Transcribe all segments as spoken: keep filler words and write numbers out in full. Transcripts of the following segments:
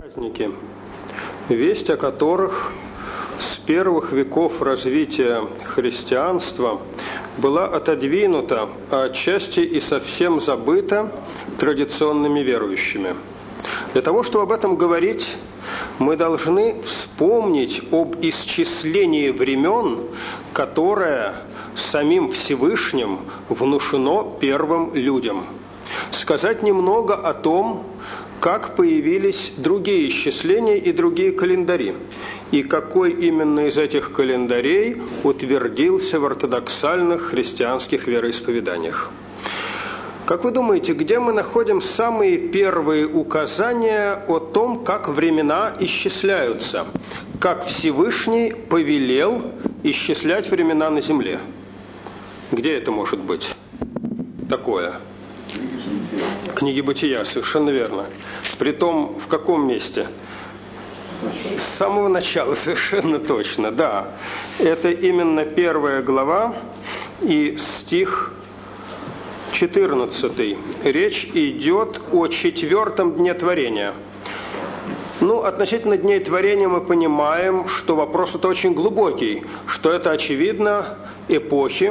Праздники, весть о которых с первых веков развития христианства была отодвинута, а отчасти и совсем забыта традиционными верующими. Для того, чтобы об этом говорить, мы должны вспомнить об исчислении времен, которое самим Всевышним внушено первым людям. Сказать немного о том, как появились другие исчисления и другие календари, и какой именно из этих календарей утвердился в ортодоксальных христианских вероисповеданиях. Как вы думаете, где мы находим самые первые указания о том, как времена исчисляются, как Всевышний повелел исчислять времена на земле? Где это может быть такое? Книги Бытия, совершенно верно. Притом, в каком месте? С самого начала, совершенно точно, да. Это именно первая глава и стих четырнадцатый. Речь идет о четвертом дне творения. Ну, относительно дней творения мы понимаем, что вопрос-то очень глубокий, что это, очевидно, эпохи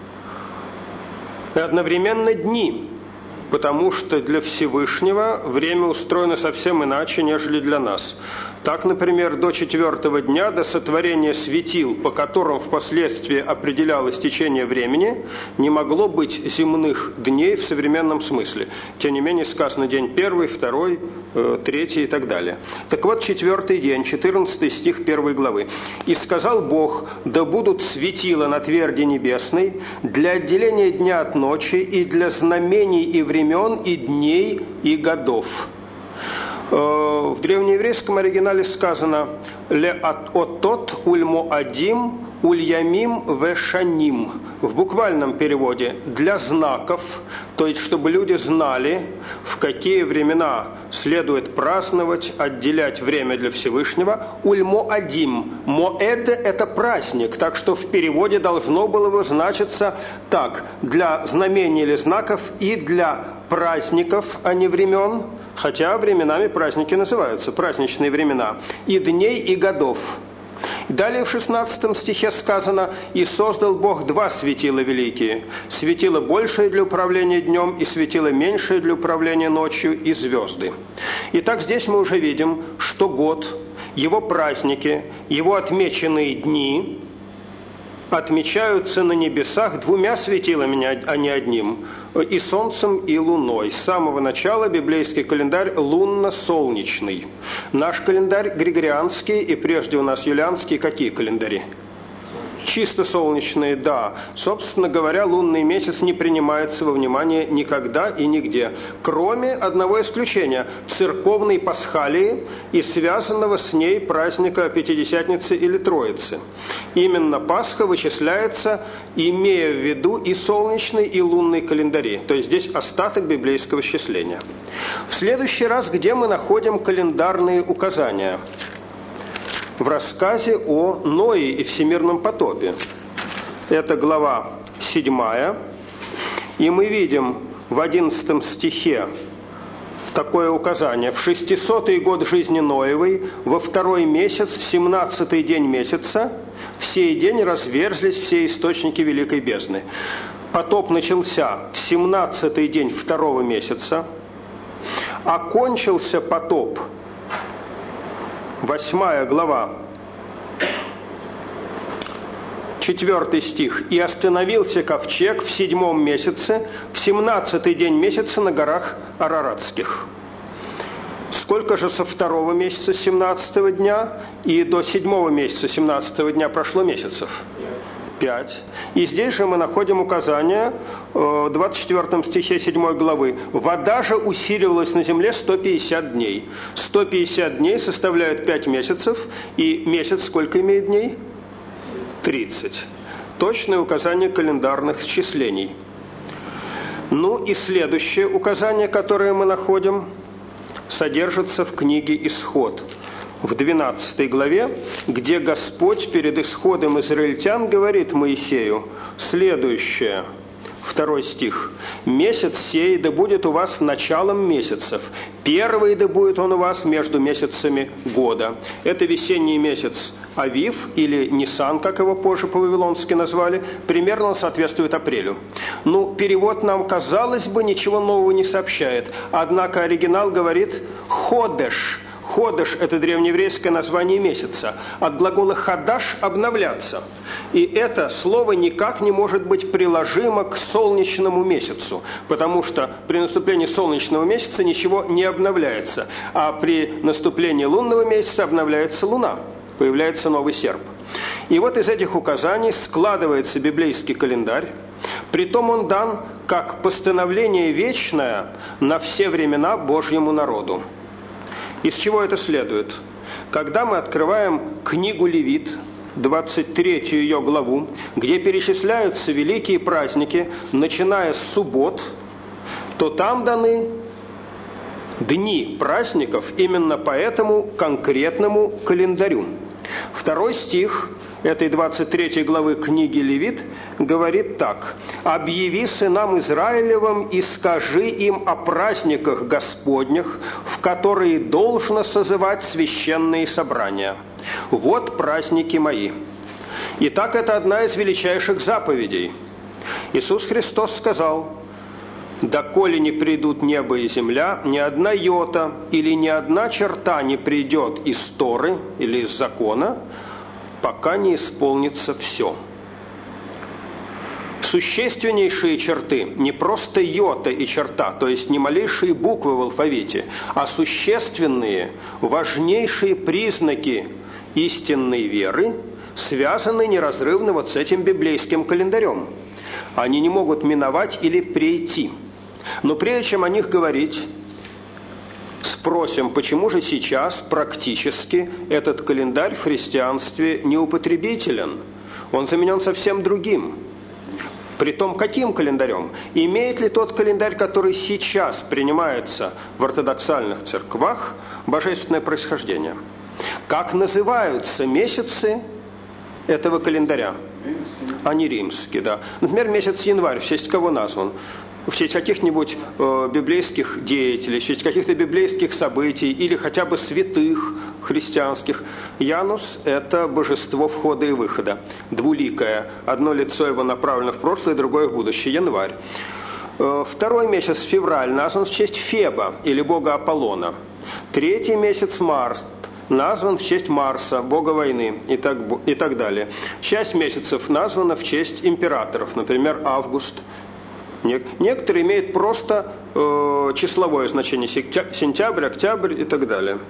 и одновременно дни. Потому что для Всевышнего время устроено совсем иначе, нежели для нас. Так, например, до четвертого дня, до сотворения светил, по которым впоследствии определялось течение времени, не могло быть земных дней в современном смысле. Тем не менее, сказано день первый, второй, э, третий и так далее. Так вот, четвертый день, четырнадцатый стих первой главы. «И сказал Бог, да будут светила на тверди небесной для отделения дня от ночи и для знамений и времен, и дней, и годов». В древнееврейском оригинале сказано «Ле отот ульмо адим ульямим вешаним». В буквальном переводе «для знаков», то есть чтобы люди знали, в какие времена следует праздновать, отделять время для Всевышнего. «Ульмо адим». «Моэд» – это праздник, так что в переводе должно было бы значиться так: для знамений или знаков и для праздников, а не времен. Хотя временами праздники называются, праздничные времена, и дней, и годов. Далее в шестнадцатом стихе сказано: «И создал Бог два светила великие, светило большее для управления днем и светило меньшее для управления ночью, и звезды». Итак, здесь мы уже видим, что год, его праздники, его отмеченные дни отмечаются на небесах двумя светилами, а не одним, и солнцем, и луной. С самого начала библейский календарь лунно-солнечный. Наш календарь григорианский, и прежде у нас юлианский. Какие календари? Чисто солнечные, да. Собственно говоря, лунный месяц не принимается во внимание никогда и нигде, кроме одного исключения – церковной пасхалии и связанного с ней праздника Пятидесятницы или Троицы. Именно Пасха вычисляется, имея в виду и солнечный, и лунный календари, то есть здесь остаток библейского счисления. В следующий раз где мы находим календарные указания? В рассказе о Ное и всемирном потопе. Это глава седьмая. И мы видим в одиннадцатом стихе такое указание. «В шестисотый год жизни Ноевой, во второй месяц, в семнадцатый день месяца, в сей день разверзлись все источники великой бездны». Потоп начался в семнадцатый день второго месяца. Окончился потоп, восьмая глава, четвертый стих. «И остановился ковчег в седьмом месяце, в семнадцатый день месяца на горах Араратских». Сколько же со второго месяца семнадцатого дня и до седьмого месяца семнадцатого дня прошло месяцев? Пять. И здесь же мы находим указание в двадцать четвёртом стихе седьмой главы. «Вода же усиливалась на земле сто пятьдесят дней». сто пятьдесят дней составляют пять месяцев, и месяц сколько имеет дней? тридцать. Точное указание календарных счислений. Ну и следующее указание, которое мы находим, содержится в книге «Исход». В двенадцатой главе, где Господь перед исходом израильтян говорит Моисею следующее. Второй стих. «Месяц сей да будет у вас началом месяцев, первый да будет он у вас между месяцами года». Это весенний месяц Авив, или Нисан, как его позже по-вавилонски назвали, примерно он соответствует апрелю. Ну, перевод нам, казалось бы, ничего нового не сообщает, однако оригинал говорит «ходеш». Ходеш – это древнееврейское название месяца. От глагола «хадаш» – «обновляться». И это слово никак не может быть приложимо к солнечному месяцу, потому что при наступлении солнечного месяца ничего не обновляется, а при наступлении лунного месяца обновляется луна, появляется новый серп. И вот из этих указаний складывается библейский календарь. Притом он дан как постановление вечное на все времена Божьему народу. Из чего это следует? Когда мы открываем книгу Левит, двадцать третью ее главу, где перечисляются великие праздники, начиная с суббот, то там даны дни праздников именно по этому конкретному календарю. Второй стих этой двадцать третьей главы книги Левит говорит так: «Объяви сынам Израилевым и скажи им о праздниках Господних, в которые должно созывать священные собрания. Вот праздники мои». Итак, это одна из величайших заповедей. Иисус Христос сказал: «Доколе не придут небо и земля, ни одна йота или ни одна черта не придет из Торы или из закона, пока не исполнится все». Существеннейшие черты, не просто йота и черта, то есть не малейшие буквы в алфавите, а существенные, важнейшие признаки истинной веры связаны неразрывно вот с этим библейским календарем. Они не могут миновать или прийти. Но прежде чем о них говорить, спросим, почему же сейчас практически этот календарь в христианстве неупотребителен? Он заменен совсем другим. Притом, каким календарем? Имеет ли тот календарь, который сейчас принимается в ортодоксальных церквах, божественное происхождение? Как называются месяцы этого календаря? Они римские, да. Например, месяц январь, в честь кого назван? В честь каких-нибудь э, библейских деятелей, в честь каких-то библейских событий или хотя бы святых христианских. Янус – это божество входа и выхода, двуликое. Одно лицо его направлено в прошлое, другое в будущее. Январь. Э, второй месяц, февраль, назван в честь Феба или бога Аполлона. Третий месяц, март, назван в честь Марса, бога войны, и так, и так далее. Часть месяцев названа в честь императоров, например, Август. Некоторые имеют просто э, числовое значение: сентябрь, октябрь и так далее.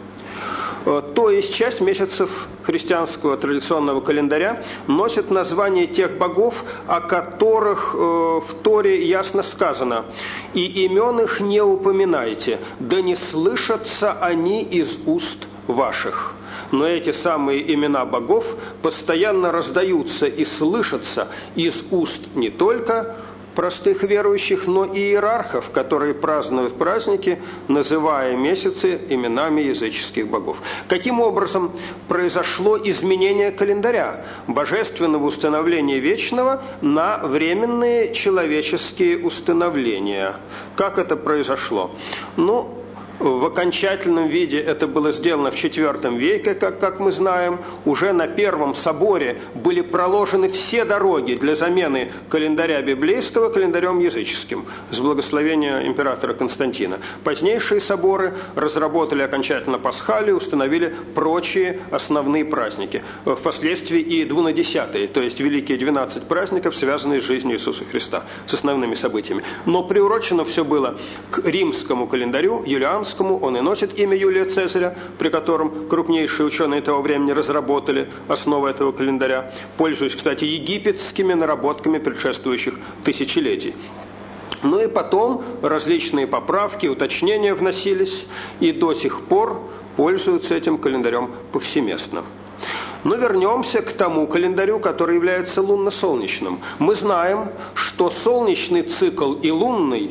Э, то есть часть месяцев христианского традиционного календаря носит название тех богов, о которых э, в Торе ясно сказано: «И имен их не упоминайте, да не слышатся они из уст ваших». Но эти самые имена богов постоянно раздаются и слышатся из уст не только простых верующих, но и иерархов, которые празднуют праздники, называя месяцы именами языческих богов. Каким образом произошло изменение календаря, божественного установления вечного на временные человеческие установления? Как это произошло? Ну, в окончательном виде это было сделано в четвертом веке, как, как мы знаем. Уже на Первом соборе были проложены все дороги для замены календаря библейского календарем языческим с благословения императора Константина. Позднейшие соборы разработали окончательно пасхалию, установили прочие основные праздники. Впоследствии и двунадесятые, то есть великие двенадцать праздников, связанные с жизнью Иисуса Христа, с основными событиями. Но приурочено все было к римскому календарю, юлианскому. Он и носит имя Юлия Цезаря, при котором крупнейшие ученые того времени разработали основы этого календаря, пользуясь, кстати, египетскими наработками предшествующих тысячелетий. Ну и потом различные поправки, уточнения вносились, и до сих пор пользуются этим календарем повсеместно. Но вернемся к тому календарю, который является лунно-солнечным. Мы знаем, что солнечный цикл и лунный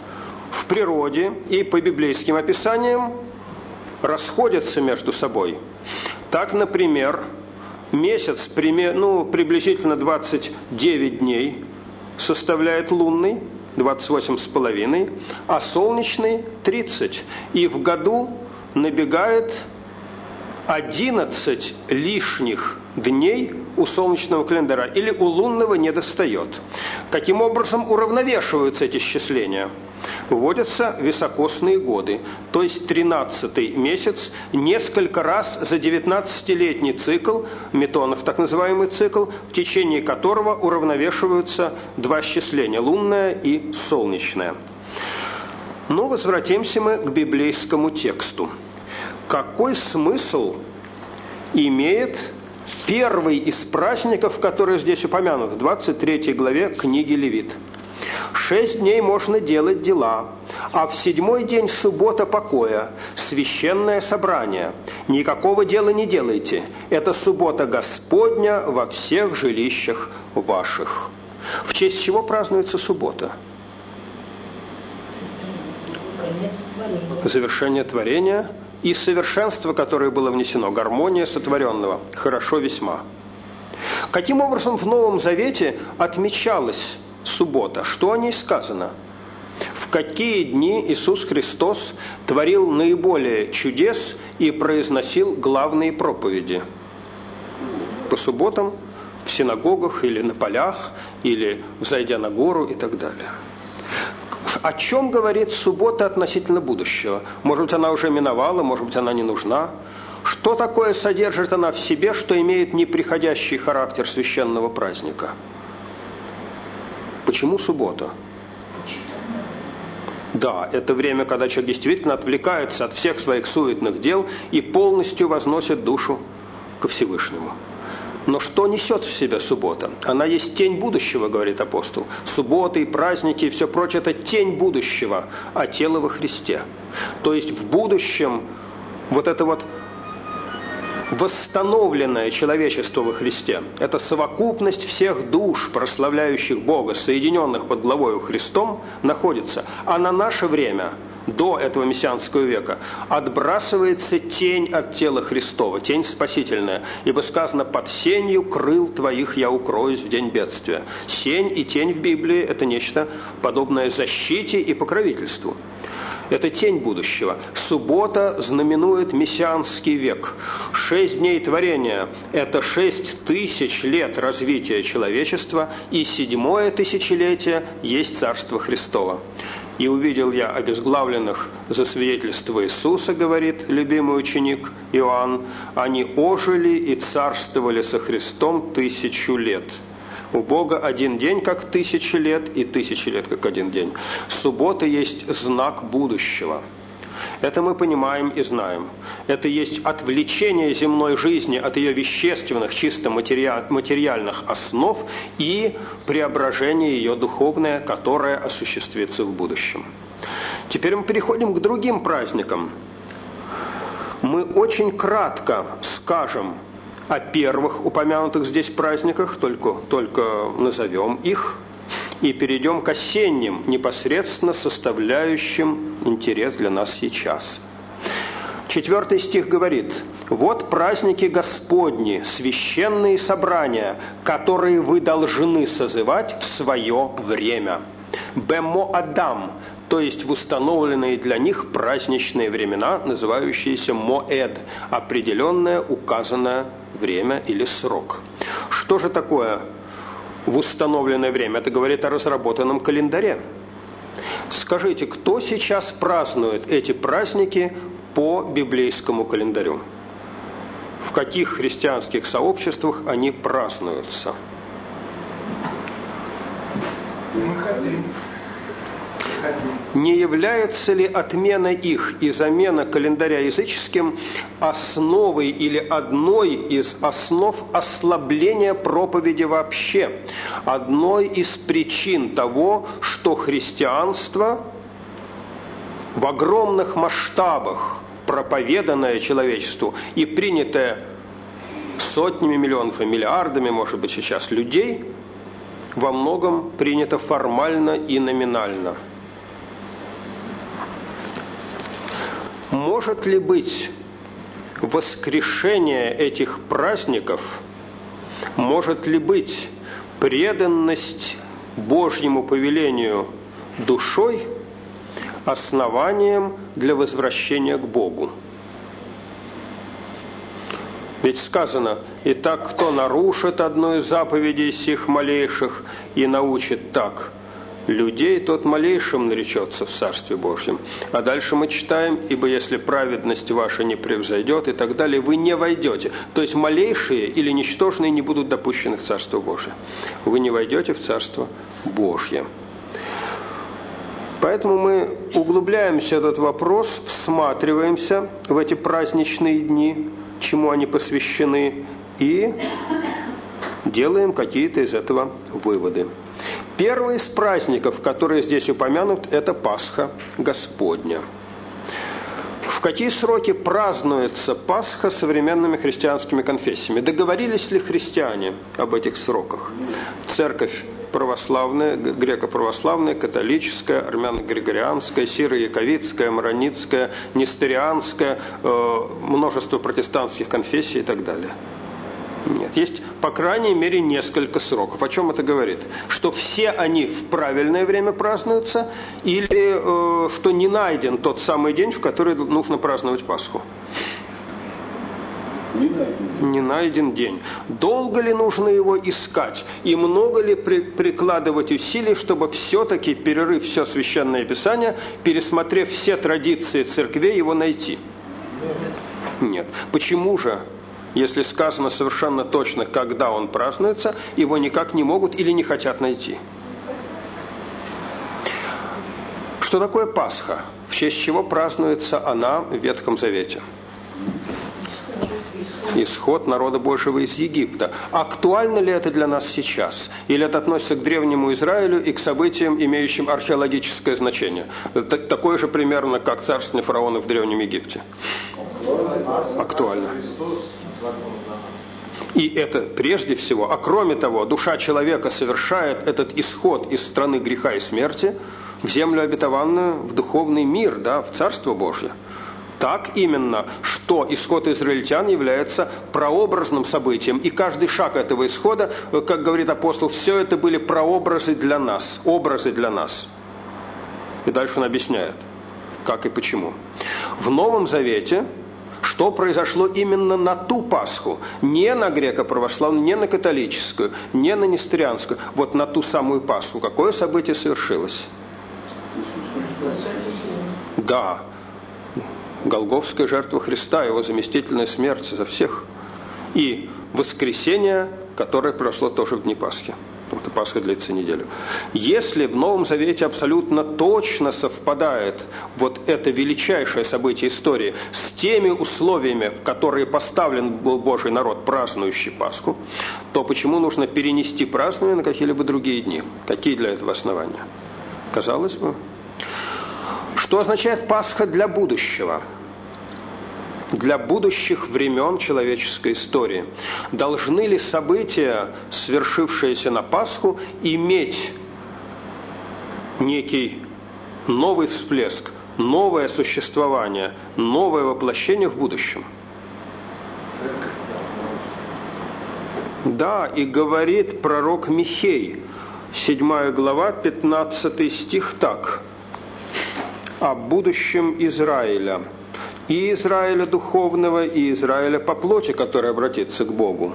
в природе и по библейским описаниям расходятся между собой. Так, например, месяц, ну, приблизительно двадцать девять дней, составляет лунный, двадцать восемь с половиной, а солнечный тридцать. И в году набегает одиннадцать лишних дней у солнечного календаря, или у лунного не достает. Каким образом уравновешиваются эти счисления? Вводятся високосные годы, то есть тринадцатый месяц, несколько раз за девятнадцатилетний цикл, метонов так называемый цикл, в течение которого уравновешиваются два счисления, лунное и солнечное. Но возвратимся мы к библейскому тексту. Какой смысл имеет первый из праздников, который здесь упомянут, в двадцать третьей главе книги Левит? Шесть дней можно делать дела, а в седьмой день суббота покоя, священное собрание. Никакого дела не делайте. Это суббота Господня во всех жилищах ваших. В честь чего празднуется суббота? Завершение творения и совершенство, которое было внесено, гармония сотворенного. Хорошо весьма. Каким образом в Новом Завете отмечалась суббота? Что о ней сказано? В какие дни Иисус Христос творил наиболее чудес и произносил главные проповеди? По субботам, в синагогах или на полях, или взойдя на гору и так далее. О чем говорит суббота относительно будущего? Может быть, она уже миновала, может быть, она не нужна. Что такое содержит она в себе, что имеет неприходящий характер священного праздника? Почему суббота? Да, это время, когда человек действительно отвлекается от всех своих суетных дел и полностью возносит душу ко Всевышнему. Но что несет в себя суббота? Она есть тень будущего, говорит апостол. Субботы и праздники и все прочее – это тень будущего, а тело во Христе. То есть в будущем вот это вот восстановленное человечество во Христе – это совокупность всех душ, прославляющих Бога, соединенных под главою Христом, находится. А на наше время, до этого мессианского века, отбрасывается тень от тела Христова, тень спасительная. Ибо сказано: «Под сенью крыл твоих я укроюсь в день бедствия». Сень и тень в Библии – это нечто подобное защите и покровительству. Это тень будущего. Суббота знаменует мессианский век. Шесть дней творения – это шесть тысяч лет развития человечества, и седьмое тысячелетие есть Царство Христово. «И увидел я обезглавленных за свидетельство Иисуса, — говорит любимый ученик Иоанн, — они ожили и царствовали со Христом тысячу лет». У Бога один день как тысяча лет, и тысяча лет как один день. Суббота есть знак будущего. Это мы понимаем и знаем. Это есть отвлечение земной жизни от ее вещественных, чисто материальных основ и преображение ее духовное, которое осуществится в будущем. Теперь мы переходим к другим праздникам. Мы очень кратко скажем о первых упомянутых здесь праздниках, только, только назовем их, и перейдем к осенним, непосредственно составляющим интерес для нас сейчас. Четвертый стих говорит: «Вот праздники Господни, священные собрания, которые вы должны созывать в свое время». «Бемо Адам», то есть в установленные для них праздничные времена, называющиеся Моэд, определенное указанное время или срок. Что же такое в установленное время? Это говорит о разработанном календаре. Скажите, кто сейчас празднует эти праздники по библейскому календарю? В каких христианских сообществах они празднуются? Мы хотим. Не является ли отмена их и замена календаря языческим основой или одной из основ ослабления проповеди вообще? Одной из причин того, что христианство в огромных масштабах, проповеданное человечеству и принятое сотнями миллионов и миллиардами, может быть, сейчас людей, во многом принято формально и номинально. Может ли быть воскрешение этих праздников, может ли быть преданность Божьему повелению душой основанием для возвращения к Богу. Ведь сказано: «Итак, кто нарушит одну из заповедей сих малейших и научит так людей, тот малейшим наречется в Царстве Божьем». А дальше мы читаем: «Ибо если праведность ваша не превзойдет» и так далее, вы не войдете. То есть малейшие или ничтожные не будут допущены в Царство Божие. Вы не войдете в Царство Божье. Поэтому мы углубляемся в этот вопрос, всматриваемся в эти праздничные дни, чему они посвящены, и делаем какие-то из этого выводы. Первый из праздников, который здесь упомянут, это Пасха Господня. В какие сроки празднуется Пасха современными христианскими конфессиями? Договорились ли христиане об этих сроках? Церковь православная, греко-православная, католическая, армяно-григорианская, сиро-яковитская, маронитская, несторианская, э, множество протестантских конфессий и так далее. Нет, есть, по крайней мере, несколько сроков. О чем это говорит? Что все они в правильное время празднуются, или э, что не найден тот самый день, в который нужно праздновать Пасху? Не найден. Не найден день. Долго ли нужно его искать? И много ли при, прикладывать усилий, чтобы все-таки, перерыв все Священное Писание, пересмотрев все традиции церквей, его найти? Нет. Нет. Почему же? Если сказано совершенно точно, когда он празднуется, его никак не могут или не хотят найти. Что такое Пасха? В честь чего празднуется она в Ветхом Завете? Исход народа Божьего из Египта. Актуально ли это для нас сейчас? Или это относится к древнему Израилю и к событиям, имеющим археологическое значение? Такое же примерно, как царствование фараона в Древнем Египте. Актуально. И это прежде всего, а кроме того, душа человека совершает этот исход из страны греха и смерти в землю обетованную, в духовный мир, да, в Царство Божье. Так именно, что исход израильтян является прообразным событием. И каждый шаг этого исхода, как говорит апостол, все это были прообразы для нас, образы для нас. И дальше он объясняет, как и почему. В Новом Завете что произошло именно на ту Пасху, не на греко-православную, не на католическую, не на несторианскую, вот на ту самую Пасху. Какое событие совершилось? Да, Голгофская жертва Христа, его заместительная смерть за всех. И воскресение, которое прошло тоже в дни Пасхи. Это Пасха длится неделю. Если в Новом Завете абсолютно точно совпадает вот это величайшее событие истории с теми условиями, в которые поставлен был Божий народ, празднующий Пасху, то почему нужно перенести празднование на какие-либо другие дни? Какие для этого основания? Казалось бы. Что означает Пасха для будущего? Для будущих времен человеческой истории. Должны ли события, свершившиеся на Пасху, иметь некий новый всплеск, новое существование, новое воплощение в будущем? Да, и говорит пророк Михей, седьмая глава, пятнадцатый стих так: «О будущем Израиля, и Израиля духовного, и Израиля по плоти, который обратится к Богу».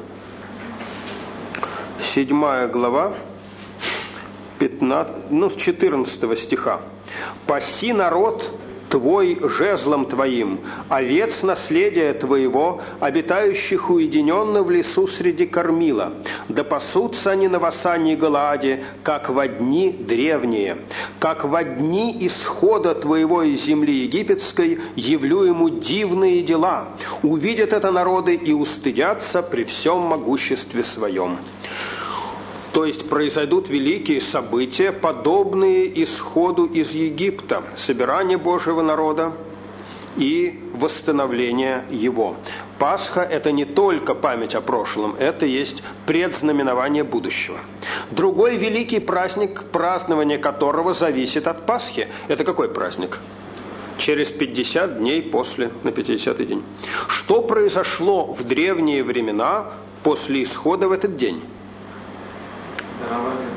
Седьмая глава, пятнадцатого, ну, с четырнадцатого стиха. «Паси народ твой жезлом твоим, овец наследия твоего, обитающих уединенно в лесу среди кормила. Да пасутся они на Васане и Галааде, как во дни древние. Как во дни исхода твоего из земли египетской явлю ему дивные дела. Увидят это народы и устыдятся при всем могуществе своем». То есть произойдут великие события, подобные исходу из Египта, собирание Божьего народа и восстановление его. Пасха – это не только память о прошлом, это есть предзнаменование будущего. Другой великий праздник, празднование которого зависит от Пасхи. Это какой праздник? Через пятьдесят дней после, на пятидесятый день. Что произошло в древние времена после исхода в этот день? Да,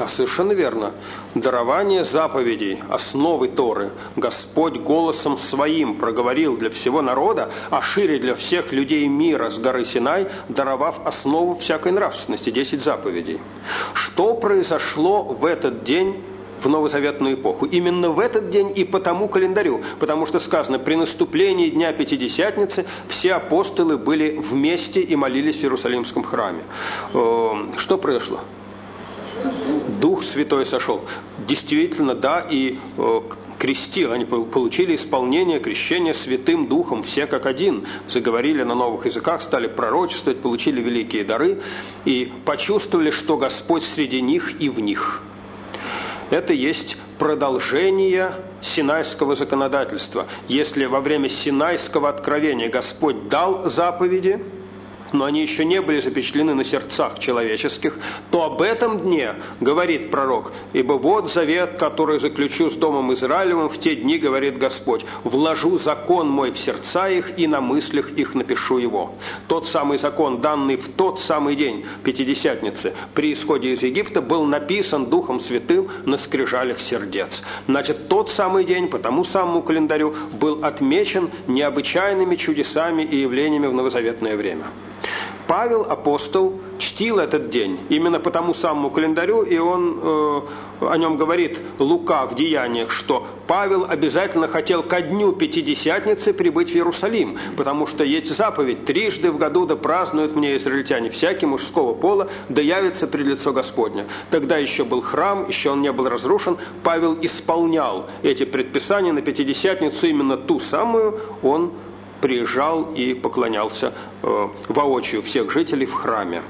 совершенно верно. Дарование заповедей, основы Торы, Господь голосом Своим проговорил для всего народа, а шире для всех людей мира с горы Синай, даровав основу всякой нравственности, десять заповедей. Что произошло в этот день в новозаветную эпоху? Именно в этот день и по тому календарю, потому что сказано, при наступлении Дня Пятидесятницы все апостолы были вместе и молились в Иерусалимском храме. Что произошло? Дух Святой сошел. Действительно, да, и крестил, они получили исполнение крещения Святым Духом, все как один, заговорили на новых языках, стали пророчествовать, получили великие дары и почувствовали, что Господь среди них и в них. Это есть продолжение Синайского законодательства. Если во время Синайского откровения Господь дал заповеди, но они еще не были запечатлены на сердцах человеческих, то об этом дне говорит пророк: «Ибо вот завет, который заключу с домом Израилевым в те дни, говорит Господь, вложу закон мой в сердца их и на мыслях их напишу его». Тот самый закон, данный в тот самый день Пятидесятницы при исходе из Египта, был написан Духом Святым на скрижалях сердец. Значит, тот самый день по тому самому календарю был отмечен необычайными чудесами и явлениями в новозаветное время. Павел, апостол, чтил этот день именно по тому самому календарю, и он э, о нем говорит, Лука в Деяниях, что Павел обязательно хотел ко дню Пятидесятницы прибыть в Иерусалим, потому что есть заповедь: трижды в году да празднуют мне израильтяне всякий мужского пола, да явится пред лицо Господня. Тогда еще был храм, еще он не был разрушен. Павел исполнял эти предписания на Пятидесятницу, именно ту самую он приезжал и поклонялся э, воочию всех жителей в храме.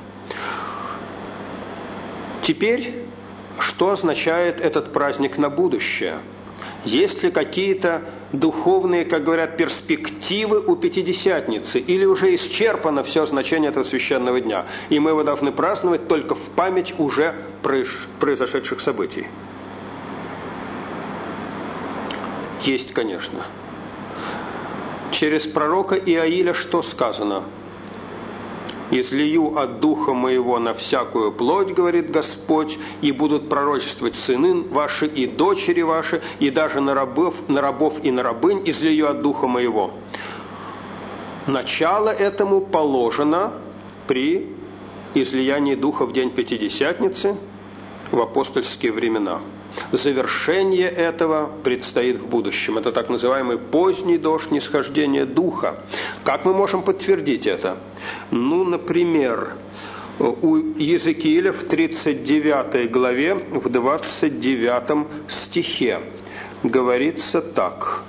Теперь, что означает этот праздник на будущее? Есть ли какие-то духовные, как говорят, перспективы у Пятидесятницы? Или уже исчерпано все значение этого священного дня, и мы его должны праздновать только в память уже произошедших событий? Есть, конечно. Через пророка Иаиля что сказано? «Излию от духа моего на всякую плоть, говорит Господь, и будут пророчествовать сыны ваши и дочери ваши, и даже на рабов, на рабов и на рабынь излию от духа моего». Начало этому положено при излиянии духа в день Пятидесятницы в апостольские времена. Завершение этого предстоит в будущем. Это так называемый поздний дождь нисхождения Духа. Как мы можем подтвердить это? Ну, например, у Иезекииля в тридцать девятой главе, в двадцать девятом стихе говорится так.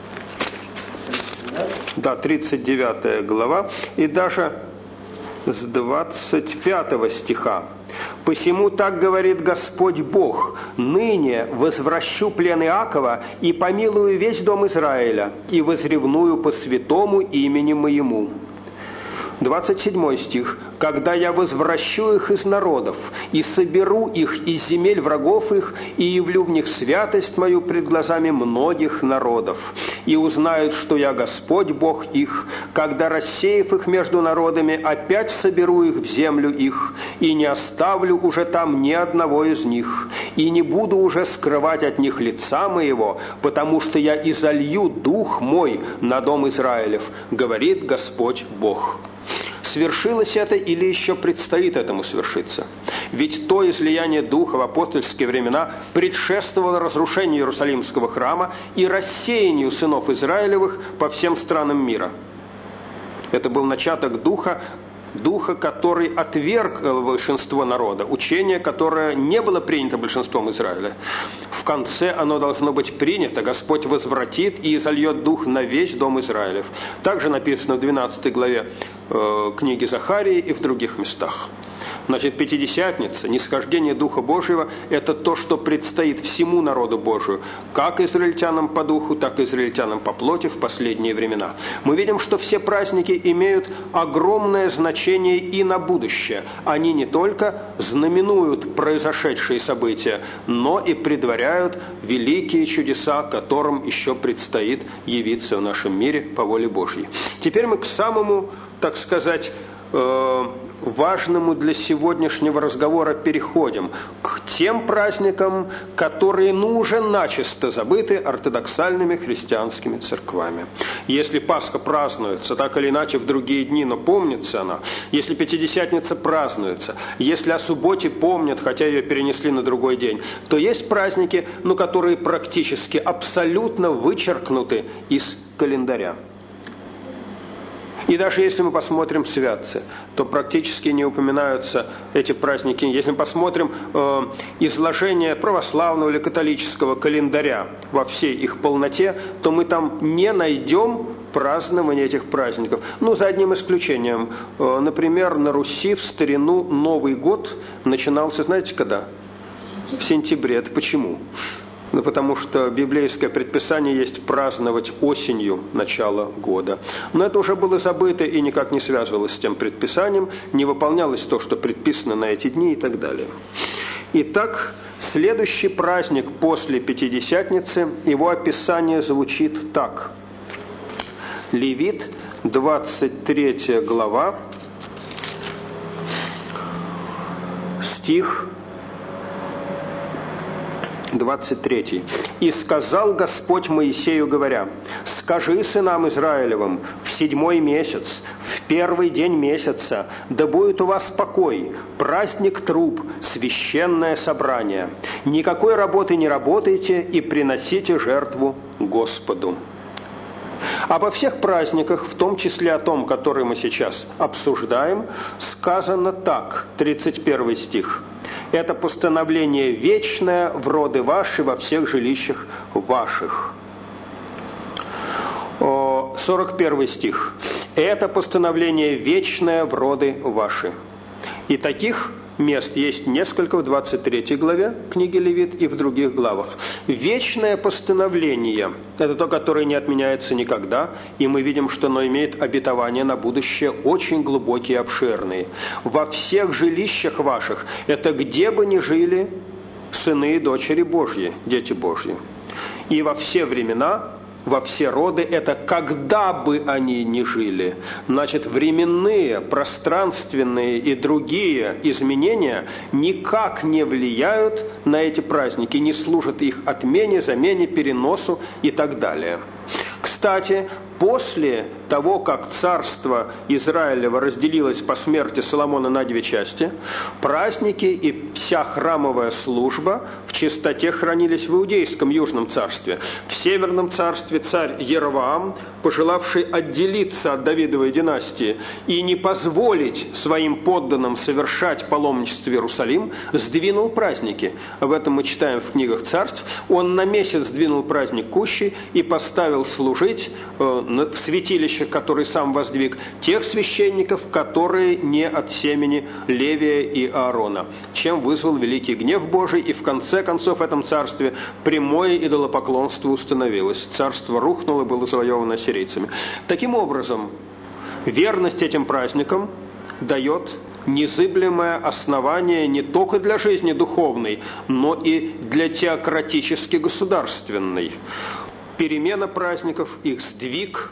Да, тридцать девятая глава, и даже с двадцать пятого стиха. «Посему так говорит Господь Бог: ныне возвращу плен Иакова и помилую весь дом Израиля, и возревную по святому имени моему». двадцать седьмой стих. «Когда я возвращу их из народов, и соберу их из земель врагов их, и явлю в них святость мою пред глазами многих народов, и узнают, что я Господь Бог их, когда, рассеяв их между народами, опять соберу их в землю их, и не оставлю уже там ни одного из них, и не буду уже скрывать от них лица моего, потому что я изолью дух мой на дом Израилев, говорит Господь Бог». Свершилось это или еще предстоит этому свершиться? Ведь то излияние Духа в апостольские времена предшествовало разрушению Иерусалимского храма и рассеянию сынов Израилевых по всем странам мира. Это был начаток Духа, Духа, который отверг большинство народа, учение, которое не было принято большинством Израиля. В конце оно должно быть принято, Господь возвратит и изольет Дух на весь дом Израилев. Также написано в двенадцатой главе э, книги Захарии и в других местах. Значит, Пятидесятница, нисхождение Духа Божьего – это то, что предстоит всему народу Божию, как израильтянам по духу, так и израильтянам по плоти в последние времена. Мы видим, что все праздники имеют огромное значение и на будущее. Они не только знаменуют произошедшие события, но и предваряют великие чудеса, которым еще предстоит явиться в нашем мире по воле Божьей. Теперь мы к самому, так сказать, важному для сегодняшнего разговора переходим, к тем праздникам, которые ну уже начисто забыты ортодоксальными христианскими церквами. Если Пасха празднуется так или иначе в другие дни, но помнится она, если Пятидесятница празднуется, если о субботе помнят, хотя ее перенесли на другой день, то есть праздники, ну, которые практически абсолютно вычеркнуты из календаря. И даже если мы посмотрим святцы, то практически не упоминаются эти праздники. Если мы посмотрим э, изложение православного или католического календаря во всей их полноте, то мы там не найдем празднования этих праздников. Ну, за одним исключением. Э, например, на Руси в старину Новый год начинался, знаете, когда? В сентябре. Это почему? Ну, потому что библейское предписание есть праздновать осенью начало года. Но это уже было забыто и никак не связывалось с тем предписанием, не выполнялось то, что предписано на эти дни и так далее. Итак, следующий праздник после Пятидесятницы, его описание звучит так. Левит, двадцать третья глава, стих двадцать третий. «И сказал Господь Моисею, говоря, скажи сынам Израилевым, в седьмой месяц, в первый день месяца, да будет у вас покой, праздник труб, священное собрание. Никакой работы не работайте и приносите жертву Господу». Обо всех праздниках, в том числе о том, который мы сейчас обсуждаем, сказано так, тридцать первый стих. «Это постановление вечное в роды ваши во всех жилищах ваших». сорок первый стих. «Это постановление вечное в роды ваши». И таких мест есть несколько в двадцать третьей главе книги Левит и в других главах. Вечное постановление – это то, которое не отменяется никогда, и мы видим, что оно имеет обетования на будущее очень глубокие и обширные. «Во всех жилищах ваших» – это где бы ни жили сыны и дочери Божьи, дети Божьи. «И во все времена», во все роды, это когда бы они ни жили. Значит, временные, пространственные и другие изменения никак не влияют на эти праздники, не служат их отмене, замене, переносу и так далее. Кстати, после того, как царство Израилево разделилось по смерти Соломона на две части, праздники и вся храмовая служба в чистоте хранились в Иудейском Южном царстве. В Северном царстве царь Еровоам, пожелавший отделиться от Давидовой династии и не позволить своим подданным совершать паломничество в Иерусалим, сдвинул праздники. Об этом мы читаем в книгах царств. Он на месяц сдвинул праздник Кущи и поставил служить в святилище, который сам воздвиг, тех священников, которые не от семени Левия и Аарона, чем вызвал великий гнев Божий, и в конце концов в этом царстве прямое идолопоклонство установилось. Царство рухнуло и было завоевано ассирийцами. Таким образом, верность этим праздникам дает незыблемое основание не только для жизни духовной, но и для теократически-государственной. Перемена праздников, их сдвиг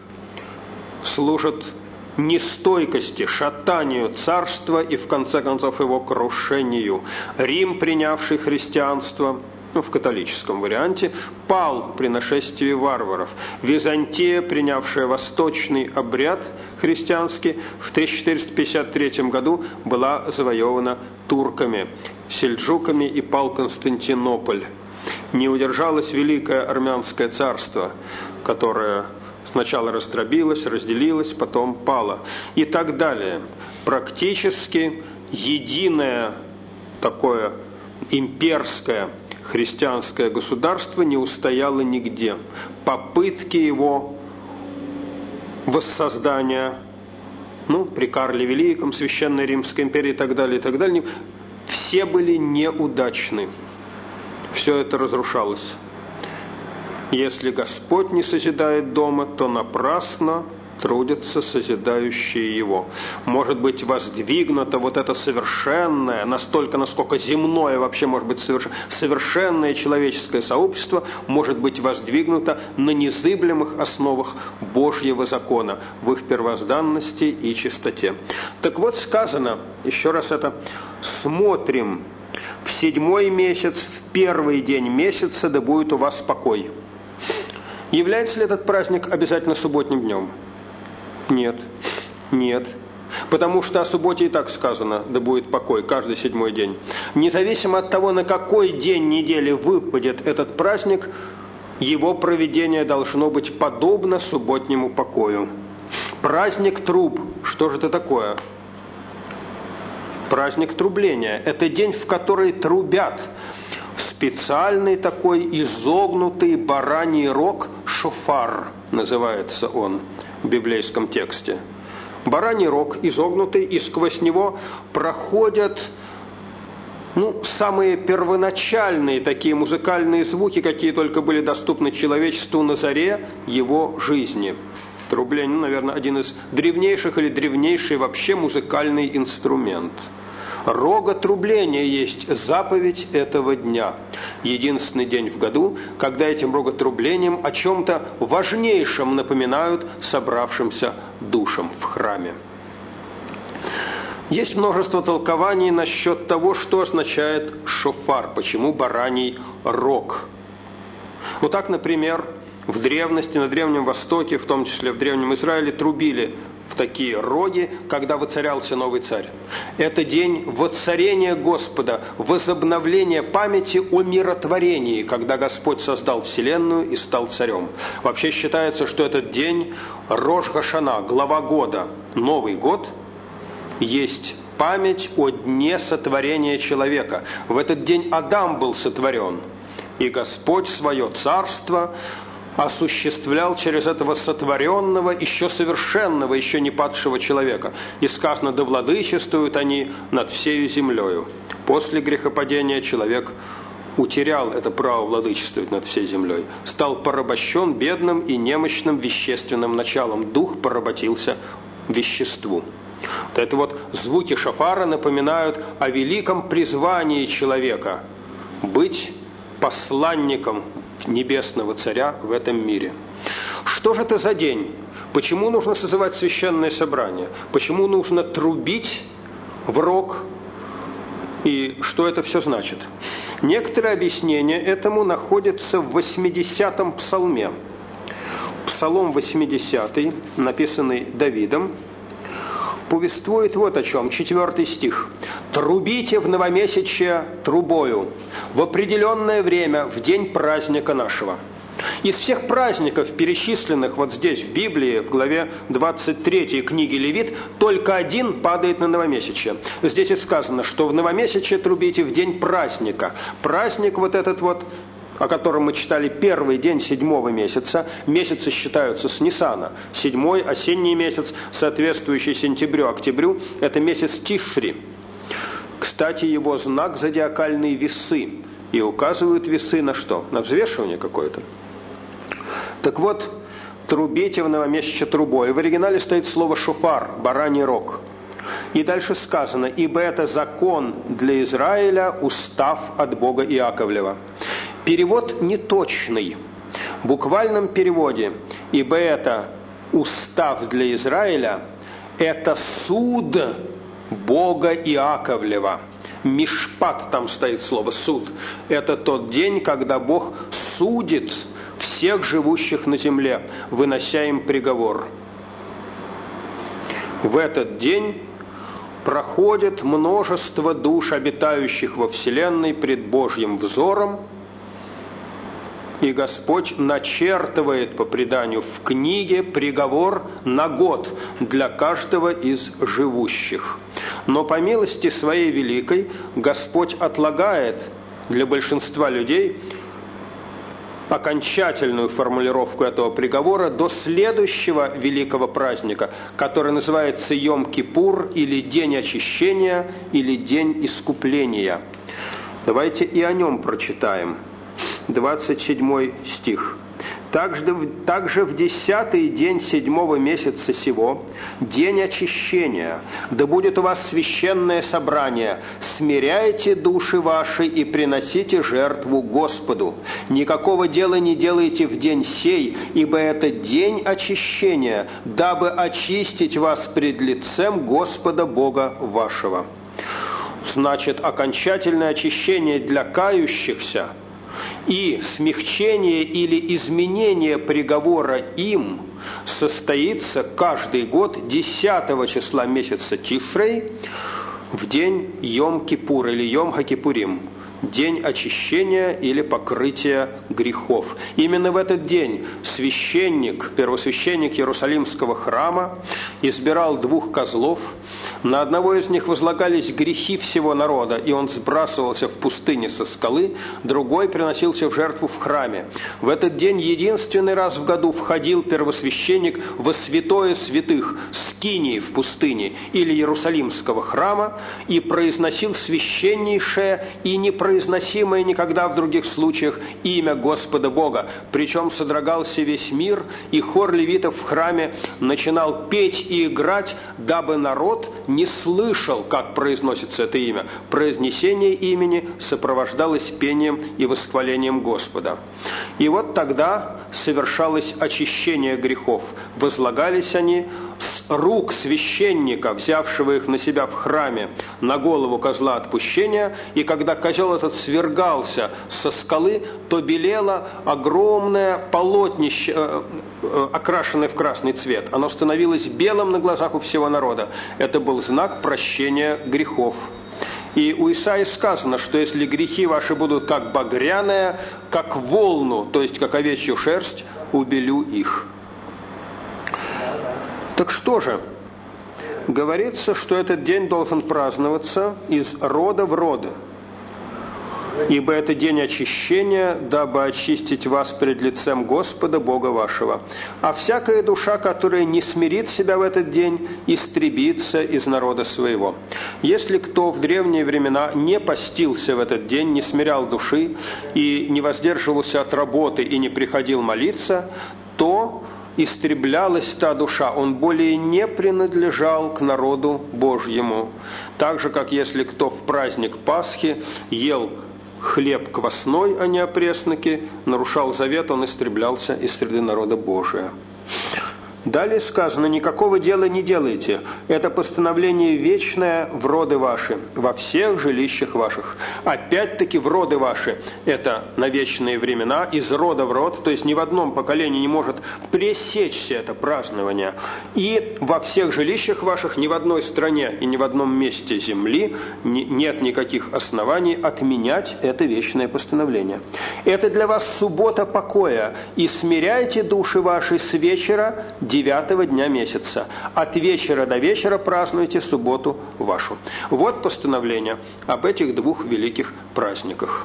служат нестойкости, шатанию царства и, в конце концов, его крушению. Рим, принявший христианство, ну, в католическом варианте, пал при нашествии варваров. Византия, принявшая восточный обряд христианский, в тысяча четыреста пятьдесят третьем году была завоевана турками, сельджуками, и пал Константинополь. Не удержалось Великое Армянское царство, которое сначала раздробилось, разделилось, потом пало. И так далее. Практически единое такое имперское христианское государство не устояло нигде. Попытки его воссоздания, ну, при Карле Великом, Священной Римской империи и так далее, и так далее, все были неудачны. Все это разрушалось. Если Господь не созидает дома, то напрасно трудятся созидающие его. Может быть воздвигнуто вот это совершенное, настолько, насколько земное вообще может быть соверш... совершенное человеческое сообщество, может быть воздвигнуто на незыблемых основах Божьего закона, в их первозданности и чистоте. Так вот сказано, еще раз это, смотрим в седьмой месяц, в первый день месяца, да будет у вас покой. Является ли этот праздник обязательно субботним днем? Нет, нет. Потому что о субботе и так сказано, да будет покой, каждый седьмой день. Независимо от того, на какой день недели выпадет этот праздник, его проведение должно быть подобно субботнему покою. Праздник труб. Что же это такое? Праздник трубления. Это день, в который трубят. Специальный такой изогнутый бараний рог, шофар называется он в библейском тексте. Бараний рог изогнутый, и сквозь него проходят ну, самые первоначальные такие музыкальные звуки, какие только были доступны человечеству на заре его жизни. Трубление, ну, наверное, один из древнейших или древнейший вообще музыкальный инструмент. Роготрубление есть заповедь этого дня. Единственный день в году, когда этим роготрублением о чем-то важнейшем напоминают собравшимся душам в храме. Есть множество толкований насчет того, что означает шофар, почему бараний рог. Вот так, например, в древности, на Древнем Востоке, в том числе в Древнем Израиле, трубили в такие роги, когда воцарялся новый царь. Это день воцарения Господа, возобновления памяти о миротворении, когда Господь создал вселенную и стал царем. Вообще считается, что этот день Рош га-Шана, глава года, Новый год, есть память о дне сотворения человека. В этот день Адам был сотворен, и Господь свое царство осуществлял через этого сотворенного, еще совершенного, еще не падшего человека. И сказано, да владычествуют они над всею землею. После грехопадения человек утерял это право владычествовать над всей землей. Стал порабощен бедным и немощным вещественным началом. Дух поработился веществу. Вот это вот звуки шофара напоминают о великом призвании человека – быть посланником небесного царя в этом мире. Что же это за день? Почему нужно созывать священное собрание? Почему нужно трубить в рог? И что это все значит? Некоторые объяснения этому находятся в восьмидесятом псалме. Псалом восьмидесятый, написанный Давидом, повествует вот о чем, четвертый стих. «Трубите в новомесячье трубою в определенное время, в день праздника нашего». Из всех праздников, перечисленных вот здесь в Библии, в главе двадцать третьей книги Левит, только один падает на новомесячье. Здесь и сказано, что в новомесячье трубите в день праздника. Праздник вот этот вот, о котором мы читали, первый день седьмого месяца. Месяцы считаются с Нисана. Седьмой, осенний месяц, соответствующий сентябрю-октябрю, это месяц Тишри. Кстати, его знак зодиакальные весы. И указывают весы на что? На взвешивание какое-то. Так вот, трубите в новомесячье трубой. В оригинале стоит слово шофар, бараний рог. И дальше сказано, ибо это закон для Израиля, устав от Бога Иаковлева. Перевод неточный. В буквальном переводе, ибо это устав для Израиля, это суд Бога Иаковлева. Мишпат, там стоит слово суд. Это тот день, когда Бог судит всех живущих на земле, вынося им приговор. В этот день проходит множество душ, обитающих во вселенной пред Божьим взором, и Господь начертывает по преданию в книге приговор на год для каждого из живущих. Но по милости своей великой Господь отлагает для большинства людей окончательную формулировку этого приговора до следующего великого праздника, который называется Йом-Кипур, или День очищения, или День искупления. Давайте и о нем прочитаем. двадцать седьмой стих. Также, также в десятый день седьмого месяца сего, день очищения, да будет у вас священное собрание, смиряйте души ваши и приносите жертву Господу. Никакого дела не делайте в день сей, ибо это день очищения, дабы очистить вас пред лицем Господа Бога вашего». Значит, окончательное очищение для кающихся и смягчение или изменение приговора им состоится каждый год десятого числа месяца Тишрей в день Йом-Кипур или Йом-Ха-Кипурим, день очищения или покрытия грехов. Именно в этот день священник, первосвященник Иерусалимского храма избирал двух козлов. На одного из них возлагались грехи всего народа, и он сбрасывался в пустыне со скалы, другой приносился в жертву в храме. В этот день единственный раз в году входил первосвященник во святое святых скинии в пустыне или Иерусалимского храма и произносил священнейшее и непроизносимое никогда в других случаях имя Господа Бога. Причем содрогался весь мир, и хор левитов в храме начинал петь и играть, дабы народ не слышал, как произносится это имя. Произнесение имени сопровождалось пением и восхвалением Господа. И вот тогда совершалось очищение грехов. Возлагались они с рук священника, взявшего их на себя в храме, на голову козла отпущения, и когда козел этот свергался со скалы, то белело огромное полотнище, э, э, окрашенное в красный цвет. Оно становилось белым на глазах у всего народа. Это был знак прощения грехов. И у Исаии сказано, что если грехи ваши будут как багряная, как волну, то есть как овечью шерсть, убелю их. Так что же? Говорится, что этот день должен праздноваться из рода в роды. Ибо это день очищения, дабы очистить вас пред лицем Господа Бога вашего. А всякая душа, которая не смирит себя в этот день, истребится из народа своего. Если кто в древние времена не постился в этот день, не смирял души и не воздерживался от работы и не приходил молиться, то истреблялась та душа, он более не принадлежал к народу Божьему. Так же, как если кто в праздник Пасхи ел хлеб квасной, а не опресноки, нарушал завет, он истреблялся из среды народа Божия. Далее сказано: никакого дела не делайте. Это постановление вечное в роды ваши, во всех жилищах ваших. Опять-таки в роды ваши, это на вечные времена, из рода в род, то есть ни в одном поколении не может пресечься это празднование. И во всех жилищах ваших, ни в одной стране и ни в одном месте земли нет никаких оснований отменять это вечное постановление. Это для вас суббота покоя, и смиряйте души ваши с вечера девятого дня месяца. От вечера до вечера празднуйте субботу вашу. Вот постановление об этих двух великих праздниках.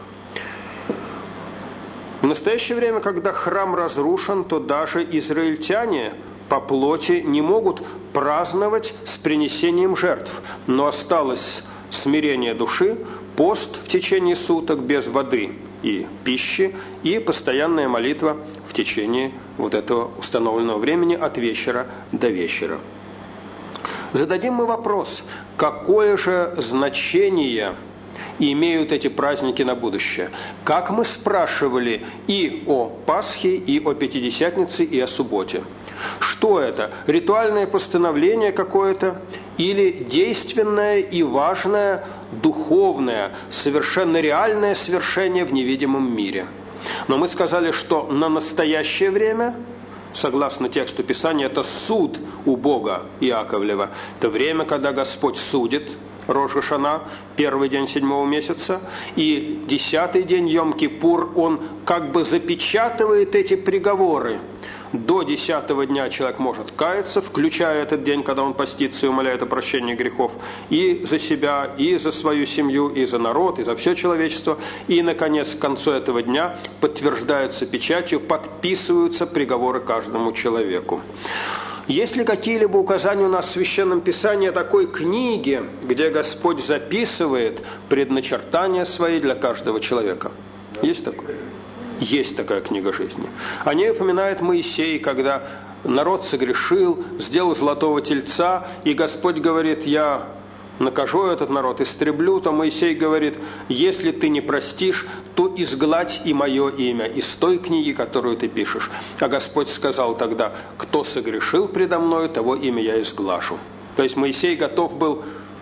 В настоящее время, когда храм разрушен, то даже израильтяне по плоти не могут праздновать с принесением жертв, но осталось смирение души, пост в течение суток без воды и пищи и постоянная молитва в течение вот этого установленного времени от вечера до вечера. Зададим мы вопрос: какое же значение имеют эти праздники на будущее? Как мы спрашивали и о Пасхе, и о Пятидесятнице, и о субботе. Что это? Ритуальное постановление какое-то или действенное и важное, духовное, совершенно реальное свершение в невидимом мире? Но мы сказали, что на настоящее время, согласно тексту Писания, это суд у Бога Иаковлева. Это время, когда Господь судит, Рош ха-Шана, первый день седьмого месяца, и десятый день Йом-Кипур, он как бы запечатывает эти приговоры. До десятого дня человек может каяться, включая этот день, когда он постится и умоляет о прощении грехов, и за себя, и за свою семью, и за народ, и за все человечество. И, наконец, к концу этого дня подтверждаются печатью, подписываются приговоры каждому человеку. Есть ли какие-либо указания у нас в Священном Писании о такой книге, где Господь записывает предначертания свои для каждого человека? Есть такое? есть такая книга жизни. О ней упоминает Моисей, когда народ согрешил, сделал золотого тельца, и Господь говорит: я накажу этот народ, истреблю. То Моисей говорит: если ты не простишь, то изгладь и мое имя из той книги, которую ты пишешь. А Господь сказал тогда: кто согрешил предо мною, того имя я изглажу. То есть Моисей готов был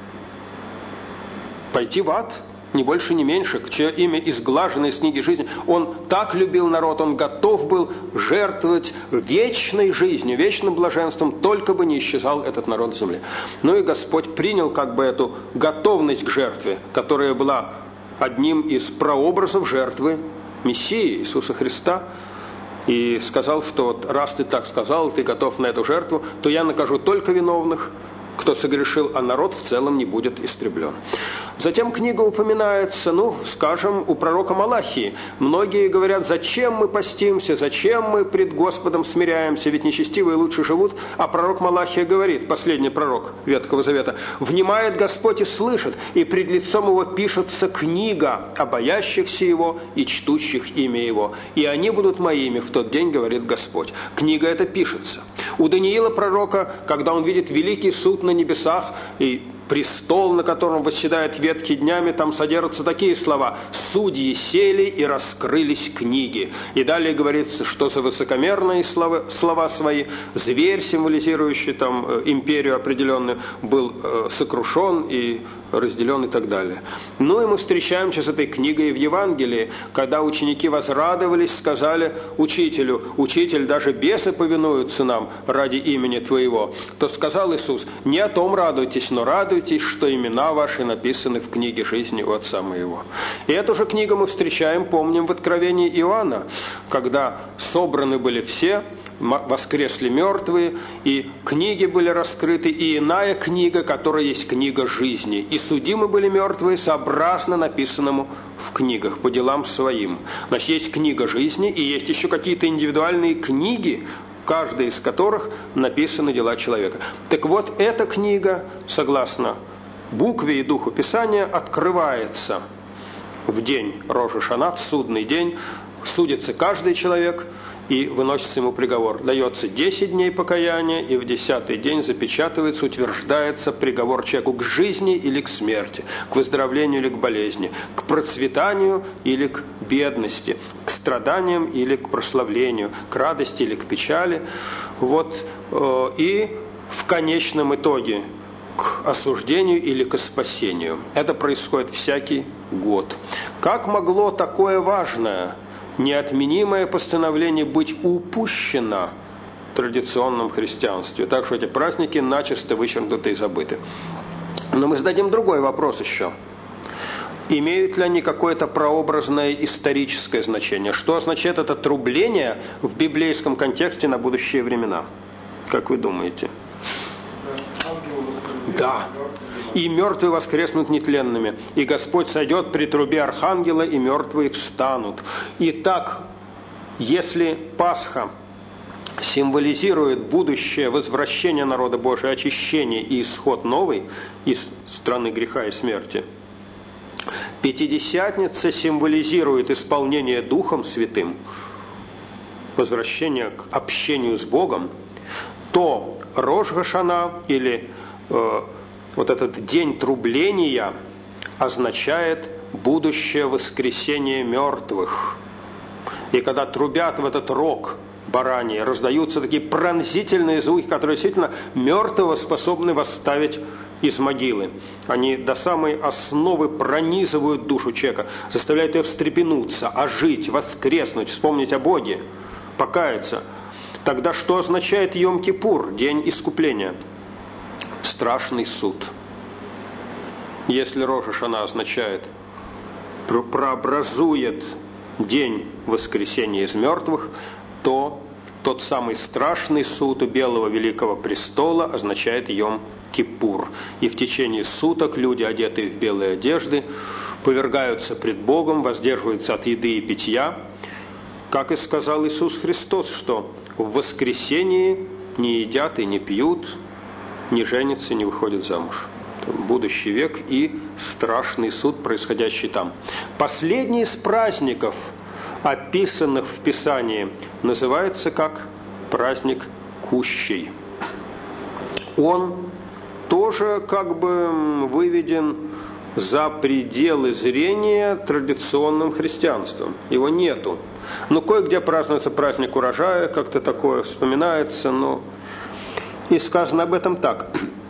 пойти в ад, ни больше, ни меньше, чье имя изглажено из книги жизни. Он так любил народ, он готов был жертвовать вечной жизнью, вечным блаженством, только бы не исчезал этот народ с земли. Ну и Господь принял как бы эту готовность к жертве, которая была одним из прообразов жертвы Мессии Иисуса Христа, и сказал, что вот раз ты так сказал, ты готов на эту жертву, то я накажу только виновных, кто согрешил, а народ в целом не будет истреблен. Затем книга упоминается, ну, скажем, у пророка Малахии. Многие говорят: зачем мы постимся, зачем мы пред Господом смиряемся, ведь нечестивые лучше живут. А пророк Малахия говорит, последний пророк Ветхого Завета: внимает Господь и слышит, и пред лицом его пишется книга о боящихся его и чтущих имя его. И они будут моими в тот день, говорит Господь. Книга эта пишется. У Даниила пророка, когда он видит великий суд на небесах и престол, на котором восседает ветхи днями, там содержатся такие слова: «Судьи сели и раскрылись книги». И далее говорится, что за высокомерные слова, слова свои зверь, символизирующий там империю определенную, был э, сокрушен и разделен и так далее. Ну и мы встречаемся с этой книгой в Евангелии, когда ученики возрадовались, сказали учителю: «Учитель, даже бесы повинуются нам ради имени Твоего». То сказал Иисус: «Не о том радуйтесь, но радуйтесь, что имена ваши написаны в книге жизни у Отца моего». И эту же книгу мы встречаем, помним, в Откровении Иоанна, когда собраны были все, воскресли мертвые, и книги были раскрыты, и иная книга, которая есть книга жизни. И судимы были мертвые сообразно написанному в книгах, по делам своим. Значит, есть книга жизни, и есть еще какие-то индивидуальные книги, в каждой из которых написаны дела человека. Так вот, эта книга, согласно букве и духу Писания, открывается в день Рош ха-Шана, в судный день. Судится каждый человек, и выносится ему приговор. Дается десять дней покаяния, и в десятый день запечатывается, утверждается приговор человеку к жизни или к смерти, к выздоровлению или к болезни, к процветанию или к бедности, к страданиям или к прославлению, к радости или к печали. Вот, и в конечном итоге к осуждению или к спасению. Это происходит всякий год. Как могло такое важное, неотменимое постановление быть упущено в традиционном христианстве? Так что эти праздники начисто вычеркнуты и забыты. Но мы зададим другой вопрос еще. Имеют ли они какое-то прообразное историческое значение? Что означает это трубление в библейском контексте на будущие времена? Как вы думаете? Да. «И мертвые воскреснут нетленными, и Господь сойдет при трубе архангела, и мертвые встанут». Итак, если Пасха символизирует будущее возвращение народа Божия, очищение и исход новый из страны греха и смерти, Пятидесятница символизирует исполнение Духом Святым, возвращение к общению с Богом, то Рош ха-Шана или э, вот этот день трубления означает будущее воскресение мертвых. И когда трубят в этот рог бараний, раздаются такие пронзительные звуки, которые действительно мертвого способны восставить из могилы. Они до самой основы пронизывают душу человека, заставляют ее встрепенуться, ожить, воскреснуть, вспомнить о Боге, покаяться. Тогда что означает Йом-Кипур, день искупления? Страшный суд. Если Рош ха-Шана означает прообразует день воскресения из мертвых, то тот самый страшный суд у Белого Великого Престола означает Йом-Кипур. И в течение суток люди, одетые в белые одежды, повергаются пред Богом, воздерживаются от еды и питья. Как и сказал Иисус Христос, что в воскресении не едят и не пьют, не женятся, не выходят замуж. Будущий век и страшный суд, происходящий там. Последний из праздников описанных в Писании, называется как праздник Кущей. Он тоже как бы выведен за пределы зрения традиционным христианством. Его нету. Ну, кое-где празднуется праздник урожая, как-то такое вспоминается, но и сказано об этом так.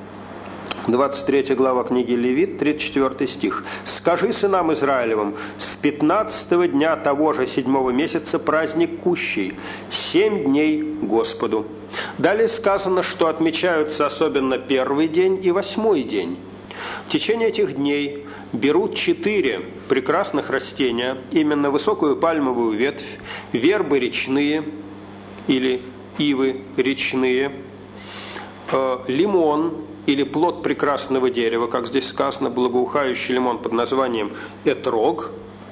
двадцать третья глава книги Левит, тридцать четвёртый стих. «Скажи сынам Израилевым, с пятнадцатого дня того же седьмого месяца праздник Кущей, семь дней Господу». Далее сказано, что отмечаются особенно первый день и восьмой день. В течение этих дней берут четыре прекрасных растения, именно высокую пальмовую ветвь, вербы речные или ивы речные, э, лимон или плод прекрасного дерева, как здесь сказано, благоухающий лимон под названием этрог,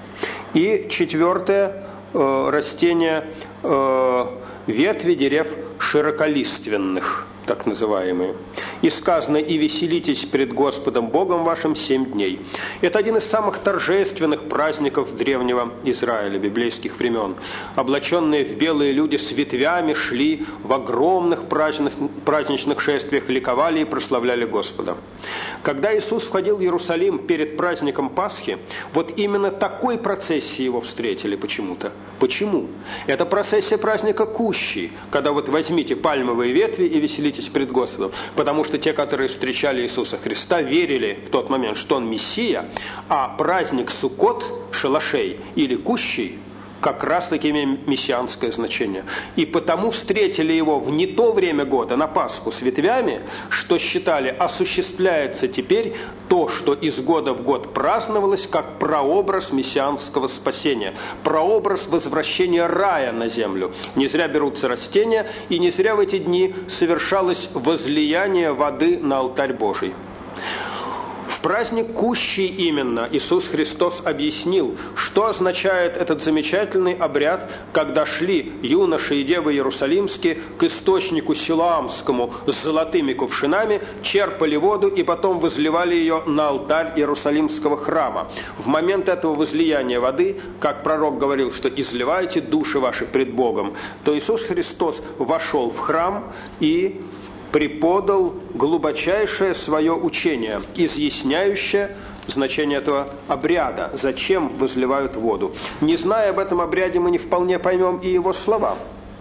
и четвертое э, растение э, ветви дерев широколиственных, так называемые. И сказано: «И веселитесь пред Господом Богом вашим семь дней». Это один из самых торжественных праздников древнего Израиля, библейских времен. Облаченные в белые люди с ветвями шли в огромных праздничных, праздничных шествиях, ликовали и прославляли Господа. Когда Иисус входил в Иерусалим перед праздником Пасхи, вот именно такой процессией его встретили почему-то. Почему? Это процессия праздника Кущи, когда вот возьмите пальмовые ветви и веселитесь пред Господом. Потому что те, которые встречали Иисуса Христа, верили в тот момент, что Он Мессия, а праздник Суккот, шалашей или Кущей, как раз-таки имеет мессианское значение. И потому встретили его в не то время года, на Пасху, с ветвями, что считали, осуществляется теперь то, что из года в год праздновалось, как прообраз мессианского спасения, прообраз возвращения рая на землю. Не зря берутся растения, и не зря в эти дни совершалось возлияние воды на алтарь Божий. В праздник Кущей именно Иисус Христос объяснил, что означает этот замечательный обряд, когда шли юноши и девы иерусалимские к источнику Силоамскому с золотыми кувшинами, черпали воду и потом возливали ее на алтарь Иерусалимского храма. В момент этого возлияния воды, как пророк говорил, что «изливайте души ваши пред Богом», то Иисус Христос вошел в храм и преподал глубочайшее свое учение, изъясняющее значение этого обряда, зачем возливают воду. Не зная об этом обряде, мы не вполне поймем и его слова.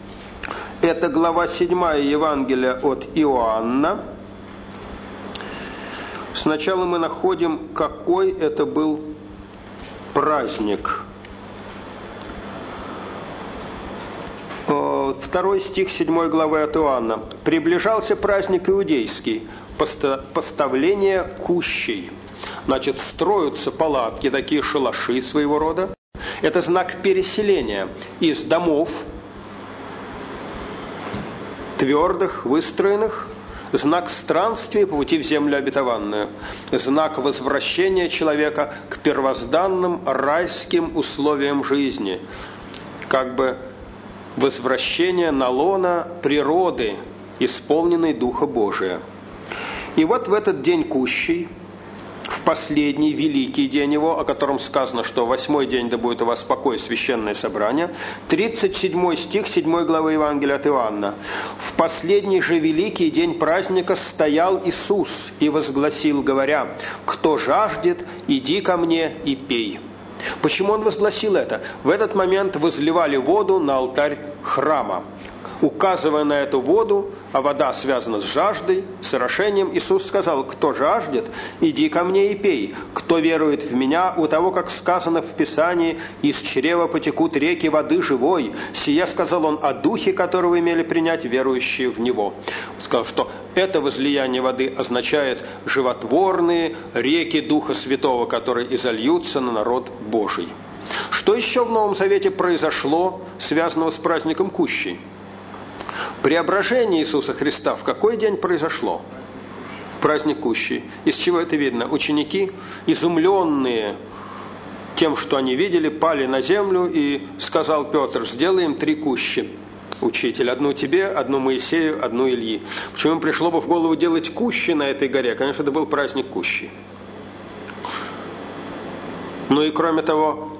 Это глава седьмая Евангелия от Иоанна. Сначала мы находим, какой это был праздник. Второй стих седьмой главы от Иоанна. «Приближался праздник иудейский, поставление Кущей». Значит, строятся палатки, такие шалаши своего рода. Это знак переселения из домов, твердых, выстроенных, знак странствия по пути в землю обетованную, знак возвращения человека к первозданным райским условиям жизни, как бы возвращение на лоно природы, исполненной Духа Божия. И вот в этот день Кущей, в последний великий день его, о котором сказано, что восьмой день да будет у вас покой, священное собрание, тридцать седьмой стих седьмой главы Евангелия от Иоанна. «В последний же великий день праздника стоял Иисус и возгласил, говоря: кто жаждет, иди ко мне и пей». Почему он возгласил это? В этот момент возливали воду на алтарь храма. Указывая на эту воду, а вода связана с жаждой, с орошением, Иисус сказал: кто жаждет, иди ко мне и пей. Кто верует в меня, у того, как сказано в Писании, из чрева потекут реки воды живой. Сия сказал он о духе, которого имели принять верующие в него. Он сказал, что это возлияние воды означает животворные реки Духа Святого, которые изольются на народ Божий. Что еще в Новом Завете произошло, связанного с праздником Кущей? Преображение Иисуса Христа в какой день произошло? В праздник Кущей. Из чего это видно? Ученики, изумленные тем, что они видели, пали на землю, и сказал Петр: сделаем три кущи. Учитель, одну тебе, одну Моисею, одну Ильи. Почему им пришло бы в голову делать кущи на этой горе? Конечно, это был праздник Кущей. Ну и кроме того,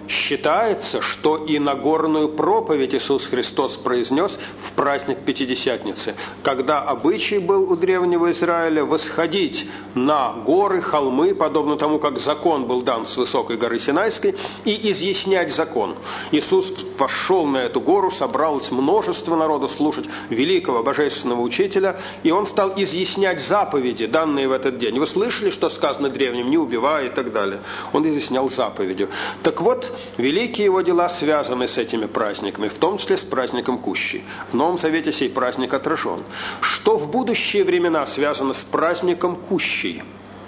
считается, что и Нагорную проповедь Иисус Христос произнес в праздник Пятидесятницы, когда обычай был у древнего Израиля восходить на горы, холмы, подобно тому, как закон был дан с высокой горы Синайской, и изъяснять закон. Иисус пошел на эту гору, собралось множество народа слушать великого божественного учителя, и он стал изъяснять заповеди, данные в этот день. Вы слышали, что сказано древним: не убивай и так далее. Он изъяснял заповедью. Так вот, великие его дела связаны с этими праздниками, в том числе с праздником Кущи. В Новом Завете сей праздник отражен. Что в будущие времена связано с праздником Кущи?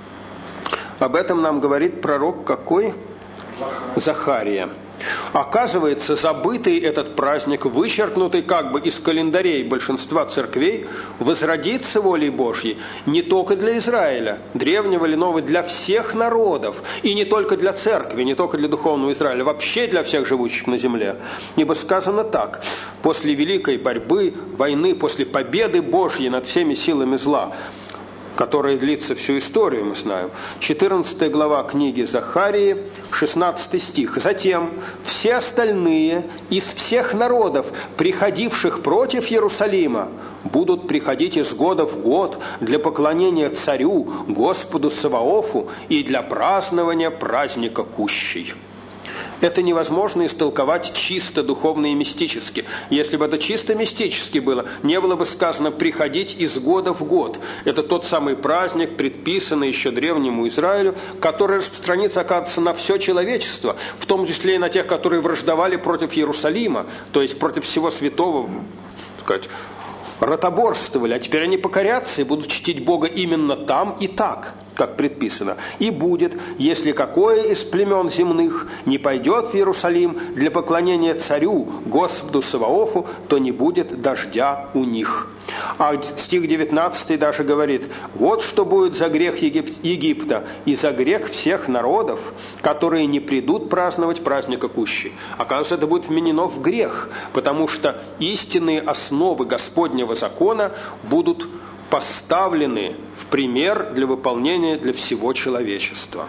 Об этом нам говорит пророк какой? Захария. Оказывается, забытый этот праздник, вычеркнутый как бы из календарей большинства церквей, возродится волей Божьей не только для Израиля, древнего или нового, для всех народов, и не только для церкви, не только для духовного Израиля, вообще для всех живущих на земле. Ибо сказано так: после великой борьбы, войны, после победы Божьей над всеми силами зла, которая длится всю историю, мы знаем. четырнадцатая глава книги Захарии, шестнадцатый стих. «Затем все остальные из всех народов, приходивших против Иерусалима, будут приходить из года в год для поклонения царю, Господу Саваофу и для празднования праздника Кущей». Это невозможно истолковать чисто духовно и мистически. Если бы это чисто мистически было, не было бы сказано «приходить из года в год». Это тот самый праздник, предписанный еще древнему Израилю, который распространится, оказывается, на все человечество, в том числе и на тех, которые враждовали против Иерусалима, то есть против всего святого, так сказать, ротоборствовали, а теперь они покорятся и будут чтить Бога именно там и так, как предписано. «И будет, если какое из племен земных не пойдет в Иерусалим для поклонения царю, Господу Саваофу, то не будет дождя у них». А стих девятнадцатый даже говорит: «Вот что будет за грех Егип- Египта и за грех всех народов, которые не придут праздновать праздника Кущи». Оказывается, это будет вменено в грех, потому что истинные основы Господнего закона будут поставлены в пример для выполнения для всего человечества.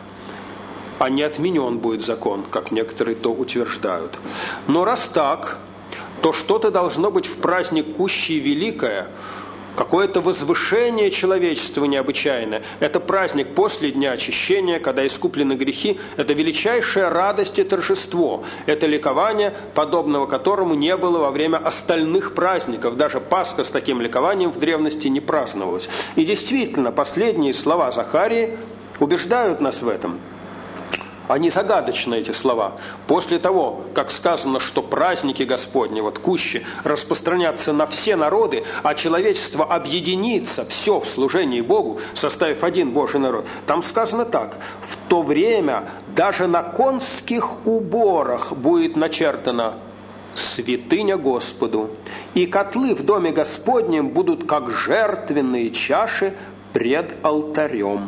А не отменен будет закон, как некоторые то утверждают. Но раз так, то что-то должно быть в праздник Кущи великое, какое-то возвышение человечества необычайное. Это праздник после Дня Очищения, когда искуплены грехи. Это величайшая радость и торжество. Это ликование, подобного которому не было во время остальных праздников. Даже Пасха с таким ликованием в древности не праздновалась. И действительно, последние слова Захарии убеждают нас в этом. Они загадочны, эти слова. После того, как сказано, что праздники Господни, вот Кущи, распространятся на все народы, а человечество объединится все в служении Богу, составив один Божий народ, там сказано так: в то время даже на конских уборах будет начертано «Святыня Господу», и котлы в доме Господнем будут как жертвенные чаши пред алтарем.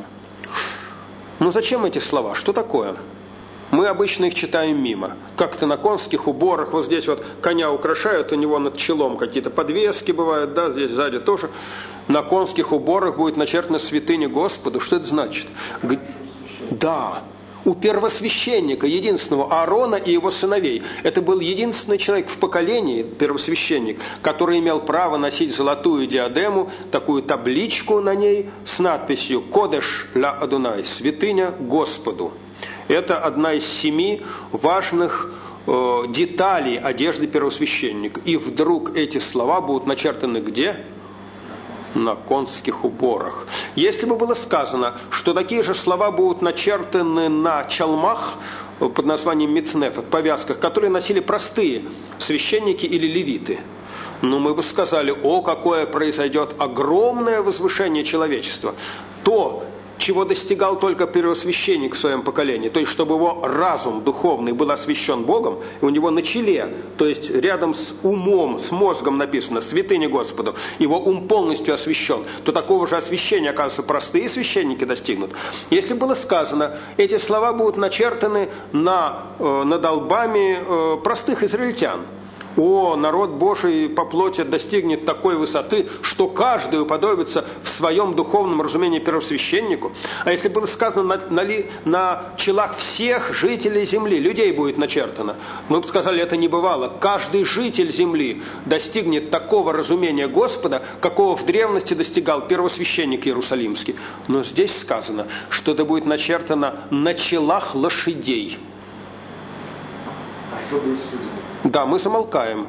Ну зачем эти слова? Что такое? Мы обычно их читаем мимо. Как-то на конских уборах, вот здесь вот коня украшают, у него над челом какие-то подвески бывают, да, здесь сзади тоже. На конских уборах будет начертано «Святыня Господу». Что это значит? Г- да, у первосвященника, единственного, Аарона и его сыновей. Это был единственный человек в поколении, первосвященник, который имел право носить золотую диадему, такую табличку на ней с надписью «Кодеш ля Адунай», «Святыня Господу». Это одна из семи важных э, деталей одежды первосвященника. И вдруг эти слова будут начертаны где? На конских уборах. Если бы было сказано, что такие же слова будут начертаны на чалмах под названием мицнеф, повязках, которые носили простые священники или левиты, ну мы бы сказали: о, какое произойдет огромное возвышение человечества. То, чего достигал только первосвященник в своем поколении, то есть чтобы его разум духовный был освящен Богом, и у него на челе, то есть рядом с умом, с мозгом написано «Святыня Господу», его ум полностью освящен, то такого же освящения, оказывается, простые священники достигнут. Если было сказано, эти слова будут начертаны на, э, над лбами э, простых израильтян, О, народ Божий по плоти достигнет такой высоты, что каждый уподобится в своем духовном разумении первосвященнику. А если было сказано на, на, на челах всех жителей земли, людей будет начертано, мы бы сказали, это не бывало. Каждый житель земли достигнет такого разумения Господа, какого в древности достигал первосвященник Иерусалимский. Но здесь сказано, что это будет начертано на челах лошадей. А что будет с людьми? Да, мы замолкаем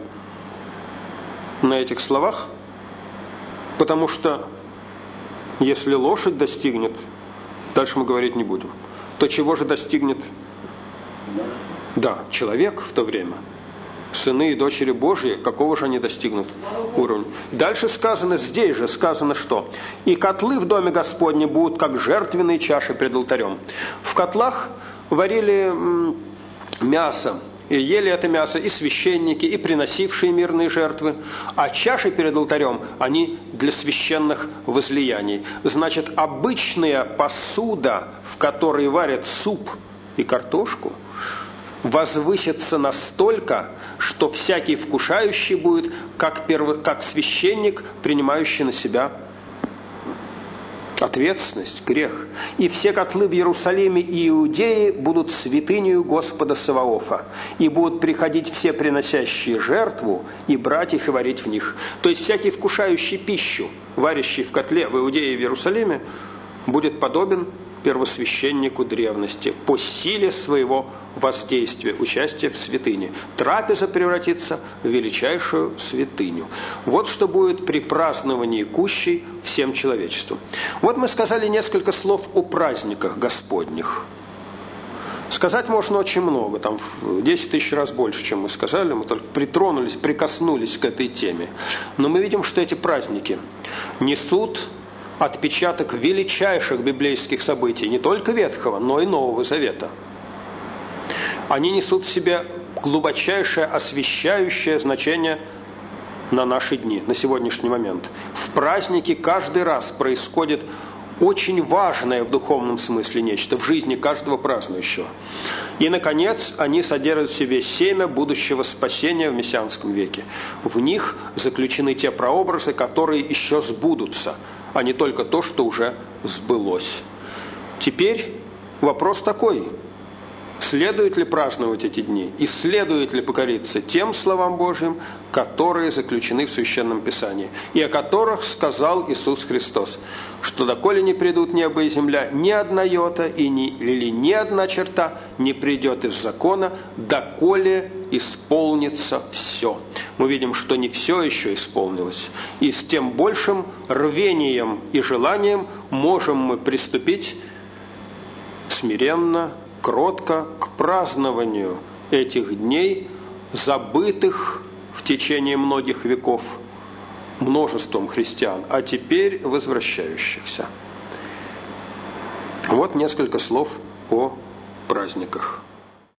на этих словах, потому что если лошадь достигнет, дальше мы говорить не будем, то чего же достигнет? Да, человек в то время, сыны и дочери Божьи, какого же они достигнут уровня? Дальше сказано, здесь же сказано, что «И котлы в доме Господне будут, как жертвенные чаши пред алтарем». В котлах варили мясо, и ели это мясо и священники, и приносившие мирные жертвы. А чаши перед алтарем, они для священных возлияний. Значит, обычная посуда, в которой варят суп и картошку, возвысится настолько, что всякий вкушающий будет, как, перво, как священник, принимающий на себя ответственность, грех. И все котлы в Иерусалиме и Иудее будут святынею Господа Саваофа, и будут приходить все приносящие жертву, и брать их и варить в них. То есть всякий вкушающий пищу, варящий в котле в Иудее и в Иерусалиме, будет подобен первосвященнику древности по силе своего воздействия, участия в святыне. Трапеза превратится в величайшую святыню. Вот что будет при праздновании кущей всем человечеству. Вот мы сказали несколько слов о праздниках Господних. Сказать можно очень много, там в десять тысяч раз больше, чем мы сказали, мы только притронулись, прикоснулись к этой теме. Но мы видим, что эти праздники несут отпечаток величайших библейских событий, не только Ветхого, но и Нового Завета. Они несут в себе глубочайшее освящающее значение на наши дни, на сегодняшний момент. В празднике каждый раз происходит очень важное в духовном смысле нечто в жизни каждого празднующего. И, наконец, они содержат в себе семя будущего спасения в мессианском веке. В них заключены те прообразы, которые еще сбудутся, а не только то, что уже сбылось. Теперь вопрос такой: следует ли праздновать эти дни и следует ли покориться тем словам Божьим, которые заключены в Священном Писании, и о которых сказал Иисус Христос, что доколе не придут небо и земля, ни одна йота и ни, или ни одна черта не придет из закона, доколе исполнится все. Мы видим, что не все еще исполнилось, и с тем большим рвением и желанием можем мы приступить смиренно, кротко к празднованию этих дней, забытых в течение многих веков множеством христиан, а теперь возвращающихся. Вот несколько слов о праздниках.